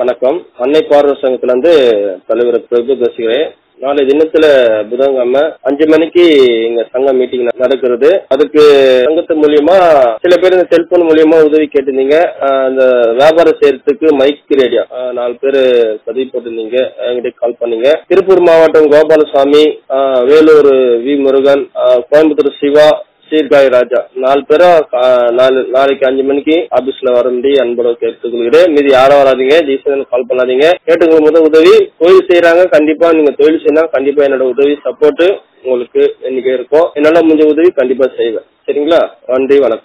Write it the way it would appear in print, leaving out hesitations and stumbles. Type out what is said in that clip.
வணக்கம். அன்னை பார்வை சங்கத்திலிருந்து தலைவர் பிரபு பேசுகிறேன். நாளை தினத்துல புதன்கிழமை 5 மணிக்கு எங்க சங்க மீட்டிங் நடக்கிறது. அதுக்கு சங்கத்து மூலியமா சில பேர் இந்த செல்போன் மூலியமா உதவி கேட்டிருந்தீங்க. அந்த வியாபாரம் செய்யறதுக்கு மைக் ரேடியோ 4 பேர் பதிவு போட்டிருந்தீங்க, என்கிட்ட கால் பண்ணீங்க. திருப்பூர் மாவட்டம் கோபாலசாமி, வேலூர் வி முருகன், கோயம்புத்தூர் சிவா, சீர்காழி ராஜா 4 பேரும் நாளைக்கு 5 மணிக்கு ஆபீஸ்ல வரண்டி அன்போட கேட்டுக்கொள்கிறேன். மீதி யாரும் வராதிங்க, ஜெய்சன் கால் பண்ணாதீங்க. கேட்டுக்கொள்ளும் போது உதவி தொழில் செய்யறாங்க, கண்டிப்பா நீங்க தொழில் செய்யணும். கண்டிப்பா என்னோட உதவி சப்போர்ட் உங்களுக்கு என்னைக்கே இருக்கும். என்னால முடிஞ்ச உதவி கண்டிப்பா செய்வேன். சரிங்களா? நன்றி, வணக்கம்.